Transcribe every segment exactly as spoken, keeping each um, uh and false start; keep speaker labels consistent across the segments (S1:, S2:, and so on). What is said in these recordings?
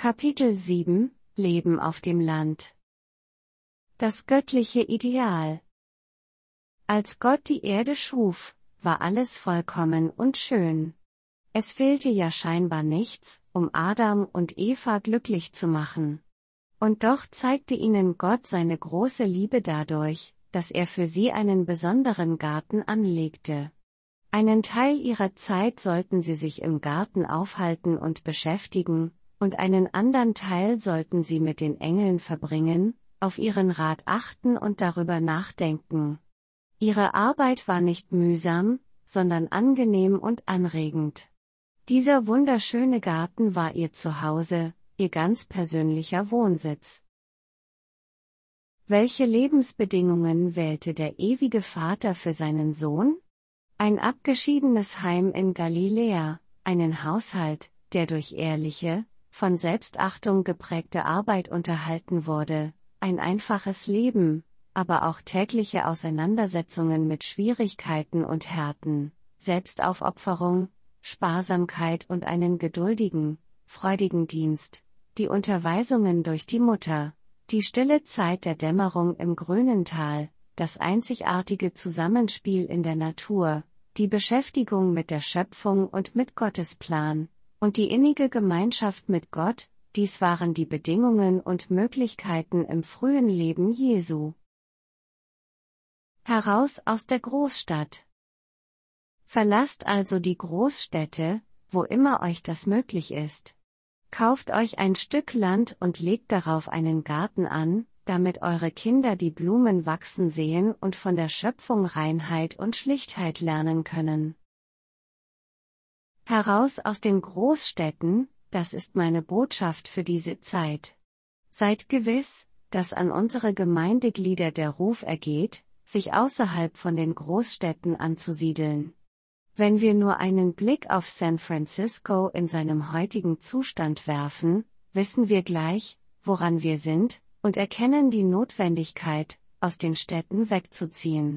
S1: Kapitel sieben – Leben auf dem Land. Das göttliche Ideal. Als Gott die Erde schuf, war alles vollkommen und schön. Es fehlte ja scheinbar nichts, um Adam und Eva glücklich zu machen. Und doch zeigte ihnen Gott seine große Liebe dadurch, dass er für sie einen besonderen Garten anlegte. Einen Teil ihrer Zeit sollten sie sich im Garten aufhalten und beschäftigen, und einen anderen Teil sollten sie mit den Engeln verbringen, auf ihren Rat achten und darüber nachdenken. Ihre Arbeit war nicht mühsam, sondern angenehm und anregend. Dieser wunderschöne Garten war ihr Zuhause, ihr ganz persönlicher Wohnsitz. Welche Lebensbedingungen wählte der ewige Vater für seinen Sohn? Ein abgeschiedenes Heim in Galiläa, einen Haushalt, der durch ehrliche, von Selbstachtung geprägte Arbeit unterhalten wurde, ein einfaches Leben, aber auch tägliche Auseinandersetzungen mit Schwierigkeiten und Härten, Selbstaufopferung, Sparsamkeit und einen geduldigen, freudigen Dienst, die Unterweisungen durch die Mutter, die stille Zeit der Dämmerung im grünen Tal, das einzigartige Zusammenspiel in der Natur, die Beschäftigung mit der Schöpfung und mit Gottes Plan, und die innige Gemeinschaft mit Gott, dies waren die Bedingungen und Möglichkeiten im frühen Leben Jesu. Heraus aus der Großstadt. Verlasst also die Großstädte, wo immer euch das möglich ist. Kauft euch ein Stück Land und legt darauf einen Garten an, damit eure Kinder die Blumen wachsen sehen und von der Schöpfung Reinheit und Schlichtheit lernen können. Heraus aus den Großstädten, das ist meine Botschaft für diese Zeit. Seid gewiss, dass an unsere Gemeindeglieder der Ruf ergeht, sich außerhalb von den Großstädten anzusiedeln. Wenn wir nur einen Blick auf San Francisco in seinem heutigen Zustand werfen, wissen wir gleich, woran wir sind, und erkennen die Notwendigkeit, aus den Städten wegzuziehen.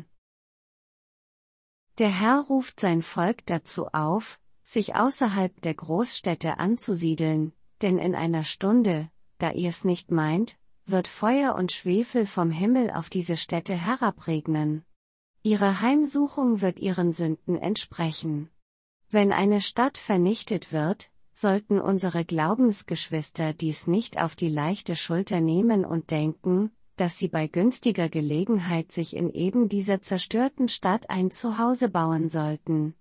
S1: Der Herr ruft sein Volk dazu auf, sich außerhalb der Großstädte anzusiedeln, denn in einer Stunde, da ihr's nicht meint, wird Feuer und Schwefel vom Himmel auf diese Städte herabregnen. Ihre Heimsuchung wird ihren Sünden entsprechen. Wenn eine Stadt vernichtet wird, sollten unsere Glaubensgeschwister dies nicht auf die leichte Schulter nehmen und denken, dass sie bei günstiger Gelegenheit sich in eben dieser zerstörten Stadt ein Zuhause bauen sollten.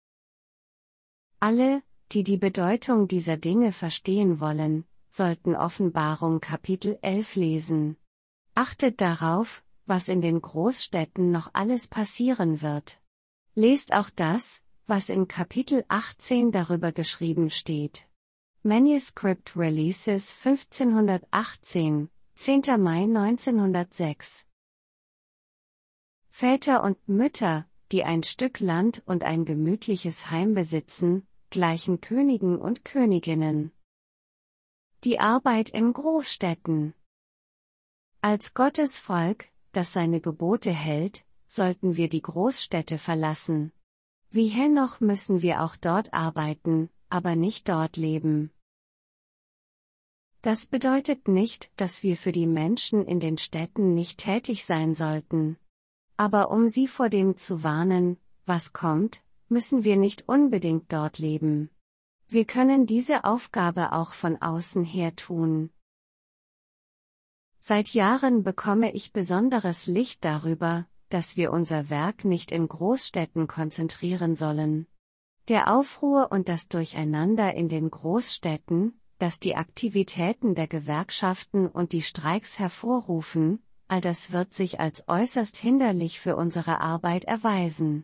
S1: Alle, die die Bedeutung dieser Dinge verstehen wollen, sollten Offenbarung Kapitel elf lesen. Achtet darauf, was in den Großstädten noch alles passieren wird. Lest auch das, was in Kapitel achtzehn darüber geschrieben steht. Manuscript Releases fünfzehnhundertachtzehn, zehnter Mai neunzehnhundertsechs. Väter und Mütter, die ein Stück Land und ein gemütliches Heim besitzen, gleichen Königen und Königinnen. Die Arbeit in Großstädten. Als Gottes Volk, das seine Gebote hält, sollten wir die Großstädte verlassen. Wie Henoch müssen wir auch dort arbeiten, aber nicht dort leben. Das bedeutet nicht, dass wir für die Menschen in den Städten nicht tätig sein sollten. Aber um sie vor dem zu warnen, was kommt, müssen wir nicht unbedingt dort leben. Wir können diese Aufgabe auch von außen her tun. Seit Jahren bekomme ich besonderes Licht darüber, dass wir unser Werk nicht in Großstädten konzentrieren sollen. Der Aufruhr und das Durcheinander in den Großstädten, das die Aktivitäten der Gewerkschaften und die Streiks hervorrufen, all das wird sich als äußerst hinderlich für unsere Arbeit erweisen.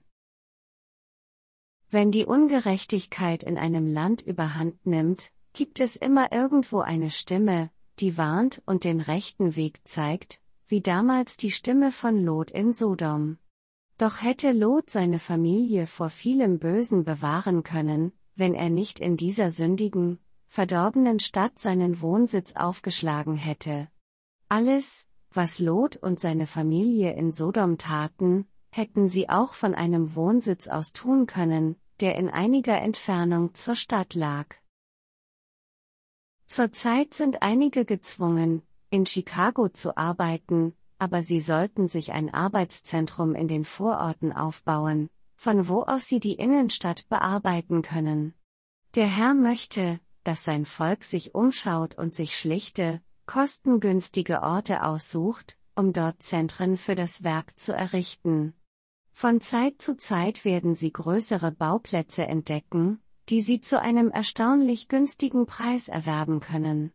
S1: Wenn die Ungerechtigkeit in einem Land überhand nimmt, gibt es immer irgendwo eine Stimme, die warnt und den rechten Weg zeigt, wie damals die Stimme von Lot in Sodom. Doch hätte Lot seine Familie vor vielem Bösen bewahren können, wenn er nicht in dieser sündigen, verdorbenen Stadt seinen Wohnsitz aufgeschlagen hätte. Alles, was Lot und seine Familie in Sodom taten, hätten sie auch von einem Wohnsitz aus tun können, der in einiger Entfernung zur Stadt lag. Zurzeit sind einige gezwungen, in Chicago zu arbeiten, aber sie sollten sich ein Arbeitszentrum in den Vororten aufbauen, von wo aus sie die Innenstadt bearbeiten können. Der Herr möchte, dass sein Volk sich umschaut und sich schlichte, kostengünstige Orte aussucht, um dort Zentren für das Werk zu errichten. Von Zeit zu Zeit werden sie größere Bauplätze entdecken, die sie zu einem erstaunlich günstigen Preis erwerben können.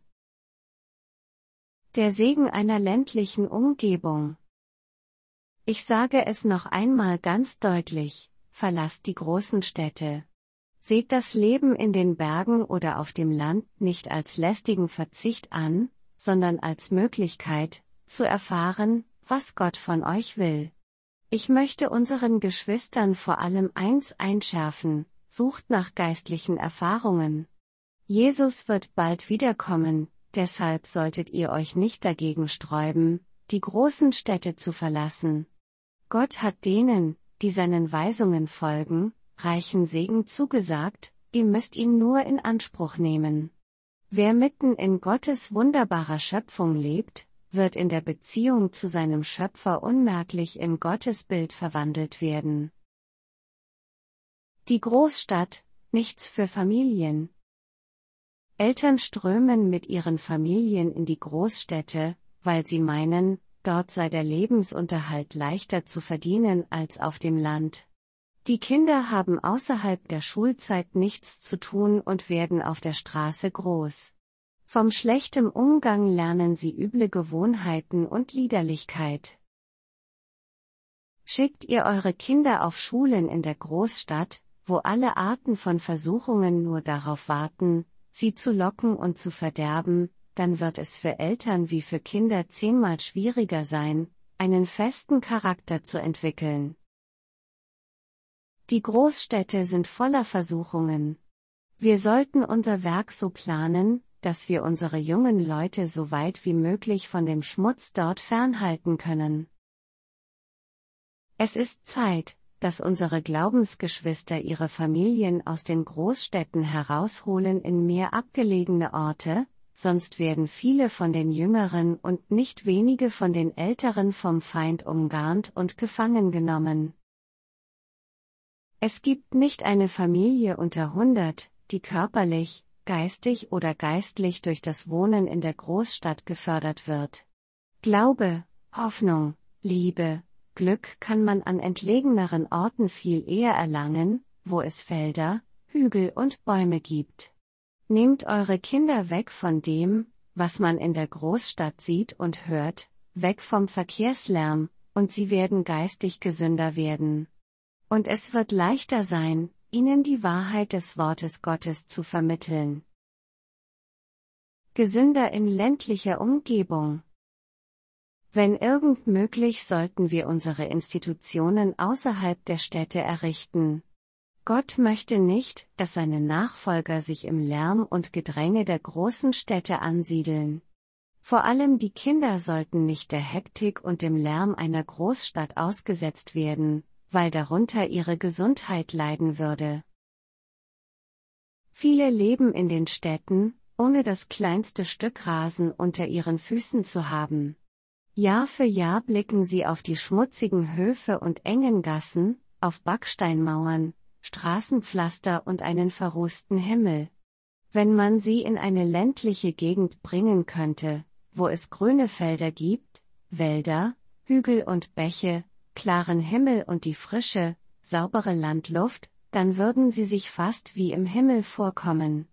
S1: Der Segen einer ländlichen Umgebung. Ich sage es noch einmal ganz deutlich: Verlasst die großen Städte. Seht das Leben in den Bergen oder auf dem Land nicht als lästigen Verzicht an, sondern als Möglichkeit, zu erfahren, was Gott von euch will. Ich möchte unseren Geschwistern vor allem eins einschärfen: Sucht nach geistlichen Erfahrungen. Jesus wird bald wiederkommen, deshalb solltet ihr euch nicht dagegen sträuben, die großen Städte zu verlassen. Gott hat denen, die seinen Weisungen folgen, reichen Segen zugesagt, ihr müsst ihn nur in Anspruch nehmen. Wer mitten in Gottes wunderbarer Schöpfung lebt, wird in der Beziehung zu seinem Schöpfer unmerklich in Gottes Bild verwandelt werden. Die Großstadt, nichts für Familien. Eltern strömen mit ihren Familien in die Großstädte, weil sie meinen, dort sei der Lebensunterhalt leichter zu verdienen als auf dem Land. Die Kinder haben außerhalb der Schulzeit nichts zu tun und werden auf der Straße groß. Vom schlechten Umgang lernen sie üble Gewohnheiten und Liederlichkeit. Schickt ihr eure Kinder auf Schulen in der Großstadt, wo alle Arten von Versuchungen nur darauf warten, sie zu locken und zu verderben, dann wird es für Eltern wie für Kinder zehnmal schwieriger sein, einen festen Charakter zu entwickeln. Die Großstädte sind voller Versuchungen. Wir sollten unser Werk so planen, dass wir unsere jungen Leute so weit wie möglich von dem Schmutz dort fernhalten können. Es ist Zeit, dass unsere Glaubensgeschwister ihre Familien aus den Großstädten herausholen in mehr abgelegene Orte, sonst werden viele von den Jüngeren und nicht wenige von den Älteren vom Feind umgarnt und gefangen genommen. Es gibt nicht eine Familie unter hundert, die körperlich, geistig oder geistlich durch das Wohnen in der Großstadt gefördert wird. Glaube, Hoffnung, Liebe, Glück kann man an entlegeneren Orten viel eher erlangen, wo es Felder, Hügel und Bäume gibt. Nehmt eure Kinder weg von dem, was man in der Großstadt sieht und hört, weg vom Verkehrslärm, und sie werden geistig gesünder werden. Und es wird leichter sein, ihnen die Wahrheit des Wortes Gottes zu vermitteln. Gesünder in ländlicher Umgebung. Wenn irgend möglich, sollten wir unsere Institutionen außerhalb der Städte errichten. Gott möchte nicht, dass seine Nachfolger sich im Lärm und Gedränge der großen Städte ansiedeln. Vor allem die Kinder sollten nicht der Hektik und dem Lärm einer Großstadt ausgesetzt werden, weil darunter ihre Gesundheit leiden würde. Viele leben in den Städten, ohne das kleinste Stück Rasen unter ihren Füßen zu haben. Jahr für Jahr blicken sie auf die schmutzigen Höfe und engen Gassen, auf Backsteinmauern, Straßenpflaster und einen verrußten Himmel. Wenn man sie in eine ländliche Gegend bringen könnte, wo es grüne Felder gibt, Wälder, Hügel und Bäche, klaren Himmel und die frische, saubere Landluft, dann würden sie sich fast wie im Himmel vorkommen.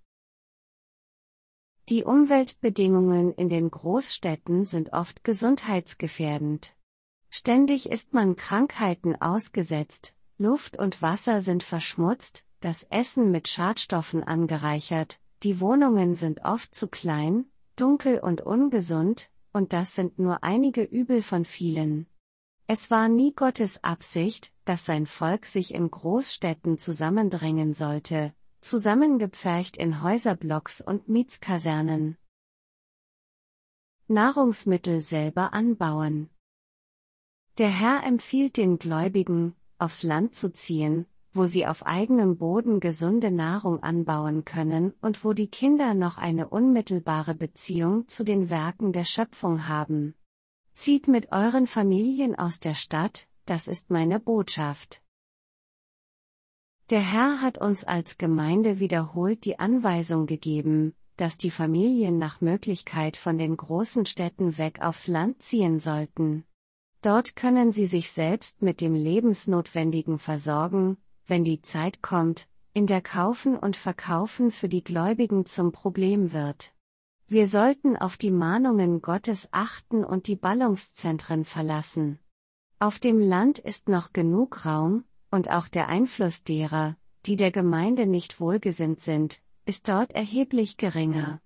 S1: Die Umweltbedingungen in den Großstädten sind oft gesundheitsgefährdend. Ständig ist man Krankheiten ausgesetzt, Luft und Wasser sind verschmutzt, das Essen mit Schadstoffen angereichert, die Wohnungen sind oft zu klein, dunkel und ungesund, und das sind nur einige Übel von vielen. Es war nie Gottes Absicht, dass sein Volk sich in Großstädten zusammendrängen sollte, zusammengepfercht in Häuserblocks und Mietskasernen. Nahrungsmittel selber anbauen. Der Herr empfiehlt den Gläubigen, aufs Land zu ziehen, wo sie auf eigenem Boden gesunde Nahrung anbauen können und wo die Kinder noch eine unmittelbare Beziehung zu den Werken der Schöpfung haben. Zieht mit euren Familien aus der Stadt, das ist meine Botschaft. Der Herr hat uns als Gemeinde wiederholt die Anweisung gegeben, dass die Familien nach Möglichkeit von den großen Städten weg aufs Land ziehen sollten. Dort können sie sich selbst mit dem Lebensnotwendigen versorgen, wenn die Zeit kommt, in der Kaufen und Verkaufen für die Gläubigen zum Problem wird. Wir sollten auf die Mahnungen Gottes achten und die Ballungszentren verlassen. Auf dem Land ist noch genug Raum, und auch der Einfluss derer, die der Gemeinde nicht wohlgesinnt sind, ist dort erheblich geringer.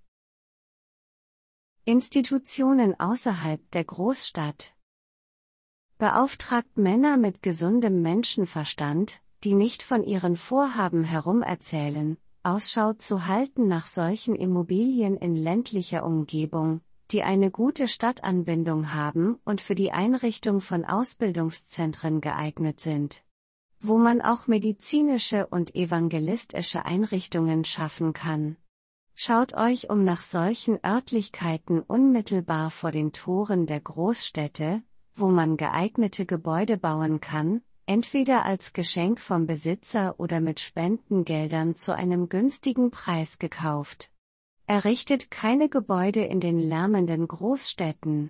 S1: Institutionen außerhalb der Großstadt. Beauftragt Männer mit gesundem Menschenverstand, die nicht von ihren Vorhaben herumerzählen, Ausschau zu halten nach solchen Immobilien in ländlicher Umgebung, die eine gute Stadtanbindung haben und für die Einrichtung von Ausbildungszentren geeignet sind, wo man auch medizinische und evangelistische Einrichtungen schaffen kann. Schaut euch um nach solchen Örtlichkeiten unmittelbar vor den Toren der Großstädte, wo man geeignete Gebäude bauen kann, entweder als Geschenk vom Besitzer oder mit Spendengeldern zu einem günstigen Preis gekauft. Errichtet keine Gebäude in den lärmenden Großstädten.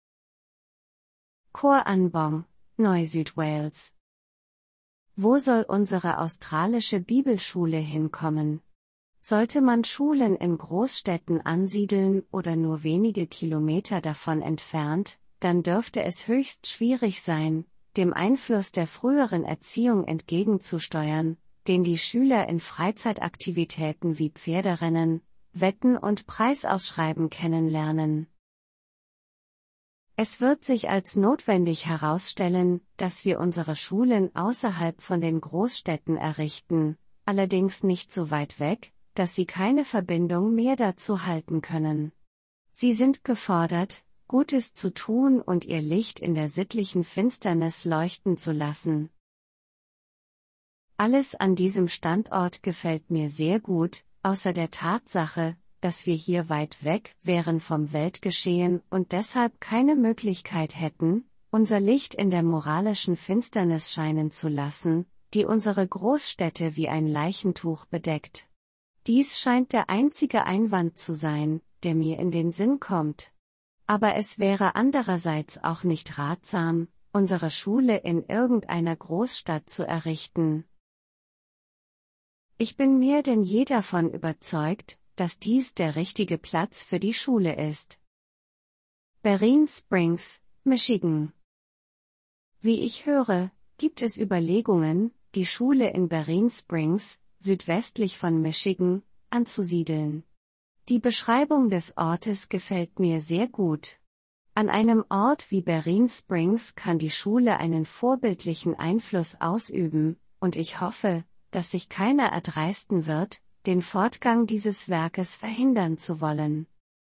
S1: Koranbong, Neu-Südwales. Wo soll unsere australische Bibelschule hinkommen? Sollte man Schulen in Großstädten ansiedeln oder nur wenige Kilometer davon entfernt, dann dürfte es höchst schwierig sein, dem Einfluss der früheren Erziehung entgegenzusteuern, den die Schüler in Freizeitaktivitäten wie Pferderennen, Wetten und Preisausschreiben kennenlernen. Es wird sich als notwendig herausstellen, dass wir unsere Schulen außerhalb von den Großstädten errichten, allerdings nicht so weit weg, dass sie keine Verbindung mehr dazu halten können. Sie sind gefordert, Gutes zu tun und ihr Licht in der sittlichen Finsternis leuchten zu lassen. Alles an diesem Standort gefällt mir sehr gut, außer der Tatsache, dass wir hier weit weg wären vom Weltgeschehen und deshalb keine Möglichkeit hätten, unser Licht in der moralischen Finsternis scheinen zu lassen, die unsere Großstädte wie ein Leichentuch bedeckt. Dies scheint der einzige Einwand zu sein, der mir in den Sinn kommt. Aber es wäre andererseits auch nicht ratsam, unsere Schule in irgendeiner Großstadt zu errichten. Ich bin mehr denn je davon überzeugt, dass dies der richtige Platz für die Schule ist. Berrien Springs, Michigan. Wie ich höre, gibt es Überlegungen, die Schule in Berrien Springs, südwestlich von Michigan, anzusiedeln. Die Beschreibung des Ortes gefällt mir sehr gut. An einem Ort wie Berrien Springs kann die Schule einen vorbildlichen Einfluss ausüben, und ich hoffe, dass sich keiner erdreisten wird, den Fortgang dieses Werkes verhindern zu wollen.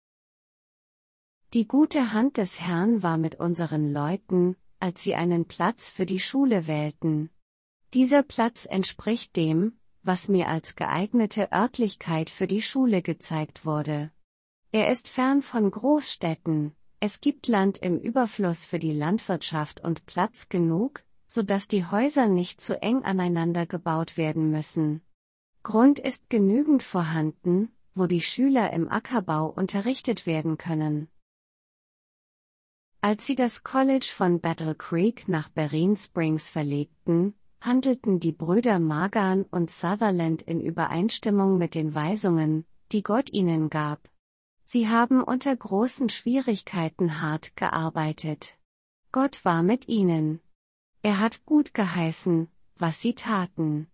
S1: Die gute Hand des Herrn war mit unseren Leuten, als sie einen Platz für die Schule wählten. Dieser Platz entspricht dem, was mir als geeignete Örtlichkeit für die Schule gezeigt wurde. Er ist fern von Großstädten, es gibt Land im Überfluss für die Landwirtschaft und Platz genug, so dass die Häuser nicht zu eng aneinander gebaut werden müssen. Grund ist genügend vorhanden, wo die Schüler im Ackerbau unterrichtet werden können. Als sie das College von Battle Creek nach Berrien Springs verlegten, handelten die Brüder Magan und Sutherland in Übereinstimmung mit den Weisungen, die Gott ihnen gab. Sie haben unter großen Schwierigkeiten hart gearbeitet. Gott war mit ihnen. Er hat gut geheißen, was sie taten.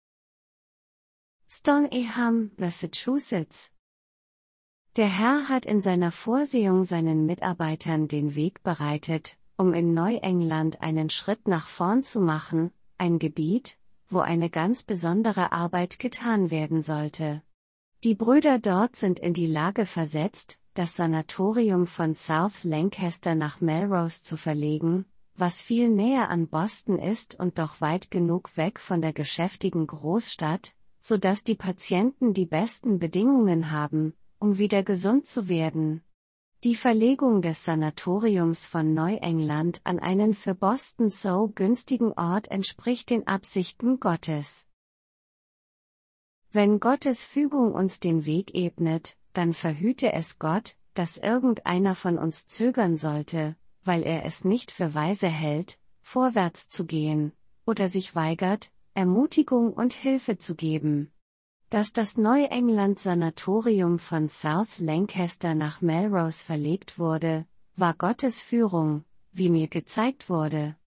S1: Stoneham, Massachusetts. Der Herr hat in seiner Vorsehung seinen Mitarbeitern den Weg bereitet, um in Neuengland einen Schritt nach vorn zu machen, ein Gebiet, wo eine ganz besondere Arbeit getan werden sollte. Die Brüder dort sind in die Lage versetzt, das Sanatorium von South Lancaster nach Melrose zu verlegen, was viel näher an Boston ist und doch weit genug weg von der geschäftigen Großstadt, so dass die Patienten die besten Bedingungen haben, um wieder gesund zu werden. Die Verlegung des Sanatoriums von Neuengland an einen für Boston so günstigen Ort entspricht den Absichten Gottes. Wenn Gottes Fügung uns den Weg ebnet, dann verhüte es Gott, dass irgendeiner von uns zögern sollte, weil er es nicht für weise hält, vorwärts zu gehen, oder sich weigert, Ermutigung und Hilfe zu geben. Dass das Neuengland-Sanatorium von South Lancaster nach Melrose verlegt wurde, war Gottes Führung, wie mir gezeigt wurde.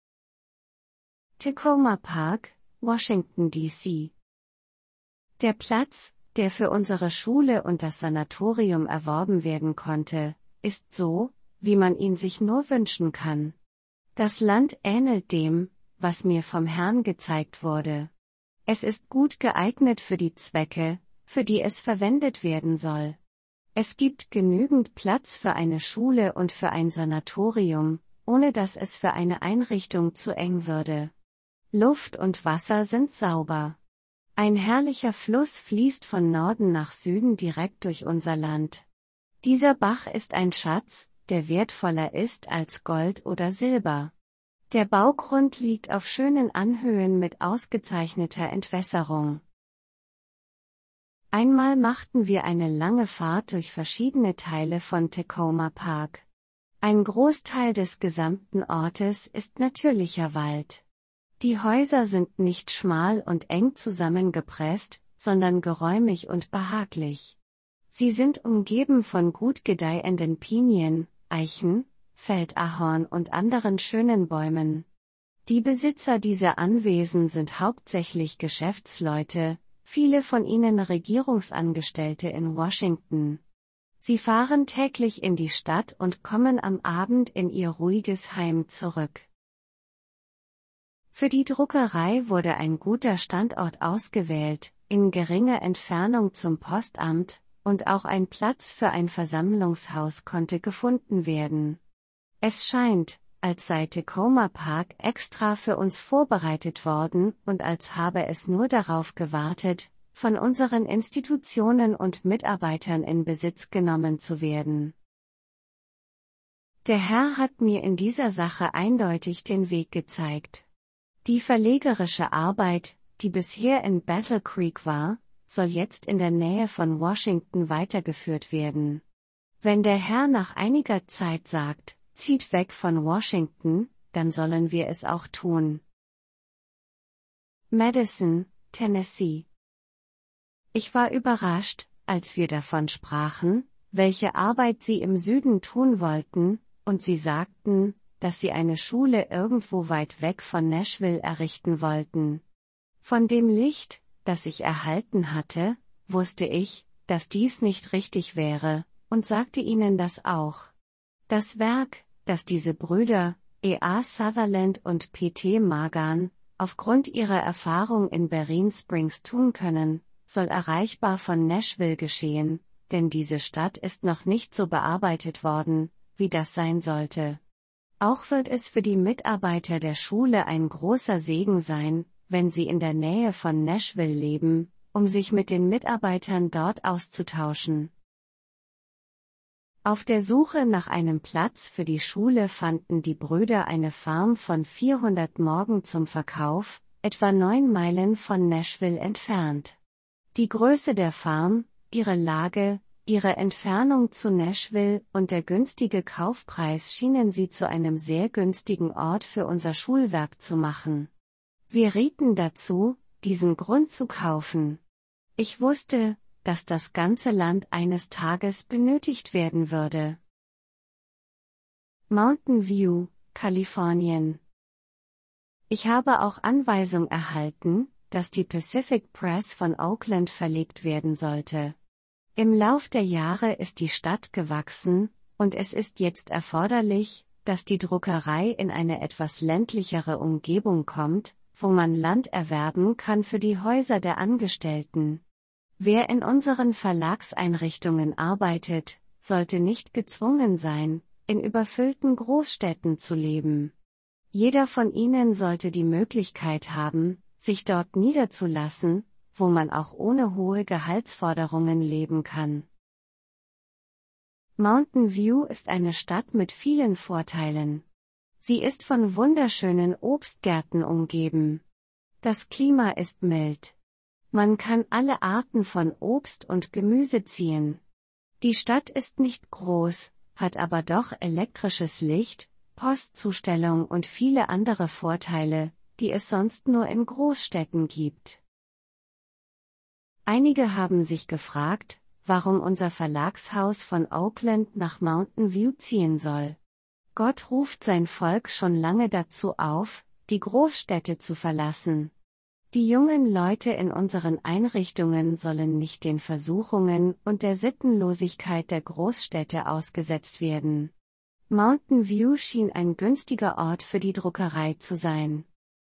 S1: Takoma Park, Washington D C. Der Platz, der für unsere Schule und das Sanatorium erworben werden konnte, ist so, wie man ihn sich nur wünschen kann. Das Land ähnelt dem, was mir vom Herrn gezeigt wurde. Es ist gut geeignet für die Zwecke, für die es verwendet werden soll. Es gibt genügend Platz für eine Schule und für ein Sanatorium, ohne dass es für eine Einrichtung zu eng würde. Luft und Wasser sind sauber. Ein herrlicher Fluss fließt von Norden nach Süden direkt durch unser Land. Dieser Bach ist ein Schatz, der wertvoller ist als Gold oder Silber. Der Baugrund liegt auf schönen Anhöhen mit ausgezeichneter Entwässerung. Einmal machten wir eine lange Fahrt durch verschiedene Teile von Takoma Park. Ein Großteil des gesamten Ortes ist natürlicher Wald. Die Häuser sind nicht schmal und eng zusammengepresst, sondern geräumig und behaglich. Sie sind umgeben von gut gedeihenden Pinien, Eichen, Feldahorn und anderen schönen Bäumen. Die Besitzer dieser Anwesen sind hauptsächlich Geschäftsleute, viele von ihnen Regierungsangestellte in Washington. Sie fahren täglich in die Stadt und kommen am Abend in ihr ruhiges Heim zurück. Für die Druckerei wurde ein guter Standort ausgewählt, in geringer Entfernung zum Postamt, und auch ein Platz für ein Versammlungshaus konnte gefunden werden. Es scheint, als sei Takoma Park extra für uns vorbereitet worden und als habe es nur darauf gewartet, von unseren Institutionen und Mitarbeitern in Besitz genommen zu werden. Der Herr hat mir in dieser Sache eindeutig den Weg gezeigt. Die verlegerische Arbeit, die bisher in Battle Creek war, soll jetzt in der Nähe von Washington weitergeführt werden. Wenn der Herr nach einiger Zeit sagt, zieht weg von Washington, dann sollen wir es auch tun. Madison, Tennessee. Ich war überrascht, als wir davon sprachen, welche Arbeit sie im Süden tun wollten, und sie sagten, dass sie eine Schule irgendwo weit weg von Nashville errichten wollten. Von dem Licht, das ich erhalten hatte, wusste ich, dass dies nicht richtig wäre, und sagte ihnen das auch. Das Werk, das diese Brüder, E A Sutherland und P T Magan, aufgrund ihrer Erfahrung in Berrien Springs tun können, soll erreichbar von Nashville geschehen, denn diese Stadt ist noch nicht so bearbeitet worden, wie das sein sollte. Auch wird es für die Mitarbeiter der Schule ein großer Segen sein, wenn sie in der Nähe von Nashville leben, um sich mit den Mitarbeitern dort auszutauschen. Auf der Suche nach einem Platz für die Schule fanden die Brüder eine Farm von vierhundert Morgen zum Verkauf, etwa neun Meilen von Nashville entfernt. Die Größe der Farm, ihre Lage, ihre Entfernung zu Nashville und der günstige Kaufpreis schienen sie zu einem sehr günstigen Ort für unser Schulwerk zu machen. Wir rieten dazu, diesen Grund zu kaufen. Ich wusste, dass das ganze Land eines Tages benötigt werden würde. Mountain View, Kalifornien. Ich habe auch Anweisung erhalten, dass die Pacific Press von Oakland verlegt werden sollte. Im Lauf der Jahre ist die Stadt gewachsen, und es ist jetzt erforderlich, dass die Druckerei in eine etwas ländlichere Umgebung kommt, wo man Land erwerben kann für die Häuser der Angestellten. Wer in unseren Verlagseinrichtungen arbeitet, sollte nicht gezwungen sein, in überfüllten Großstädten zu leben. Jeder von ihnen sollte die Möglichkeit haben, sich dort niederzulassen, wo man auch ohne hohe Gehaltsforderungen leben kann. Mountain View ist eine Stadt mit vielen Vorteilen. Sie ist von wunderschönen Obstgärten umgeben. Das Klima ist mild. Man kann alle Arten von Obst und Gemüse ziehen. Die Stadt ist nicht groß, hat aber doch elektrisches Licht, Postzustellung und viele andere Vorteile, die es sonst nur in Großstädten gibt. Einige haben sich gefragt, warum unser Verlagshaus von Oakland nach Mountain View ziehen soll. Gott ruft sein Volk schon lange dazu auf, die Großstädte zu verlassen. Die jungen Leute in unseren Einrichtungen sollen nicht den Versuchungen und der Sittenlosigkeit der Großstädte ausgesetzt werden. Mountain View schien ein günstiger Ort für die Druckerei zu sein.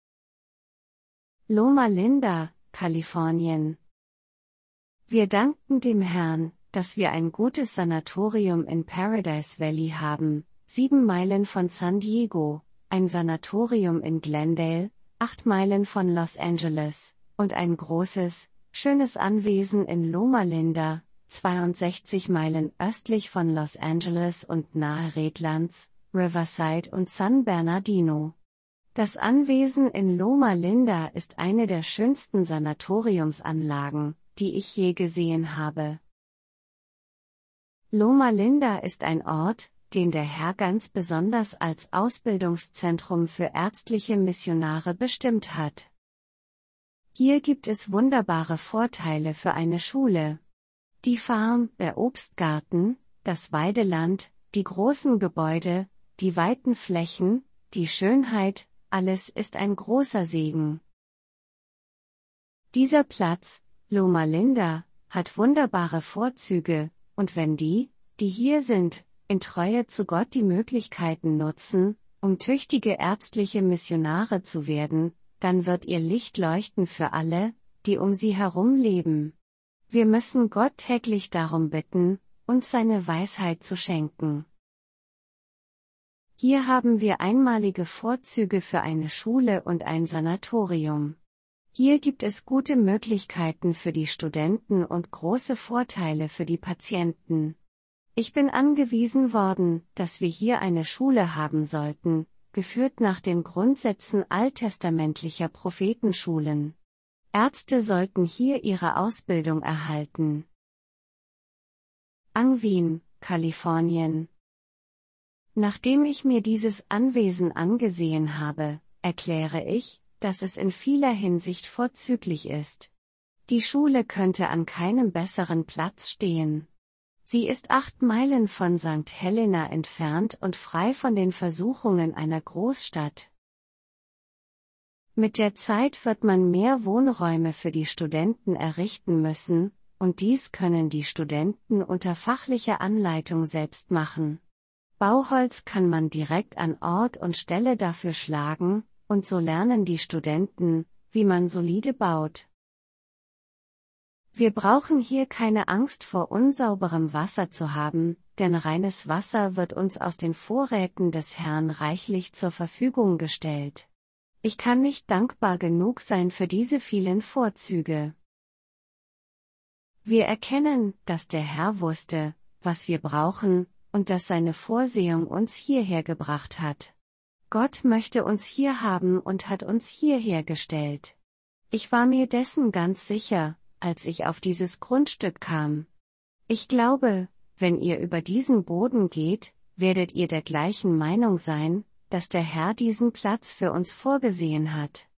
S1: Loma Linda, Kalifornien. Wir danken dem Herrn, dass wir ein gutes Sanatorium in Paradise Valley haben, sieben Meilen von San Diego, ein Sanatorium in Glendale, acht Meilen von Los Angeles, und ein großes, schönes Anwesen in Loma Linda, zweiundsechzig Meilen östlich von Los Angeles und nahe Redlands, Riverside und San Bernardino. Das Anwesen in Loma Linda ist eine der schönsten Sanatoriumsanlagen, die ich je gesehen habe. Loma Linda ist ein Ort, den der Herr ganz besonders als Ausbildungszentrum für ärztliche Missionare bestimmt hat. Hier gibt es wunderbare Vorteile für eine Schule. Die Farm, der Obstgarten, das Weideland, die großen Gebäude, die weiten Flächen, die Schönheit, alles ist ein großer Segen. Dieser Platz, Loma Linda, hat wunderbare Vorzüge, und wenn die, die hier sind, in Treue zu Gott die Möglichkeiten nutzen, um tüchtige ärztliche Missionare zu werden, dann wird ihr Licht leuchten für alle, die um sie herum leben. Wir müssen Gott täglich darum bitten, uns seine Weisheit zu schenken. Hier haben wir einmalige Vorzüge für eine Schule und ein Sanatorium. Hier gibt es gute Möglichkeiten für die Studenten und große Vorteile für die Patienten. Ich bin angewiesen worden, dass wir hier eine Schule haben sollten, geführt nach den Grundsätzen alttestamentlicher Prophetenschulen. Ärzte sollten hier ihre Ausbildung erhalten. Angwin, Kalifornien. Nachdem ich mir dieses Anwesen angesehen habe, erkläre ich, dass es in vieler Hinsicht vorzüglich ist. Die Schule könnte an keinem besseren Platz stehen. Sie ist acht Meilen von Sankt Helena entfernt und frei von den Versuchungen einer Großstadt. Mit der Zeit wird man mehr Wohnräume für die Studenten errichten müssen, und dies können die Studenten unter fachlicher Anleitung selbst machen. Bauholz kann man direkt an Ort und Stelle dafür schlagen, und so lernen die Studenten, wie man solide baut. Wir brauchen hier keine Angst vor unsauberem Wasser zu haben, denn reines Wasser wird uns aus den Vorräten des Herrn reichlich zur Verfügung gestellt. Ich kann nicht dankbar genug sein für diese vielen Vorzüge. Wir erkennen, dass der Herr wusste, was wir brauchen, und dass seine Vorsehung uns hierher gebracht hat. Gott möchte uns hier haben und hat uns hierher gestellt. Ich war mir dessen ganz sicher, als ich auf dieses Grundstück kam. Ich glaube, wenn ihr über diesen Boden geht, werdet ihr der gleichen Meinung sein, dass der Herr diesen Platz für uns vorgesehen hat.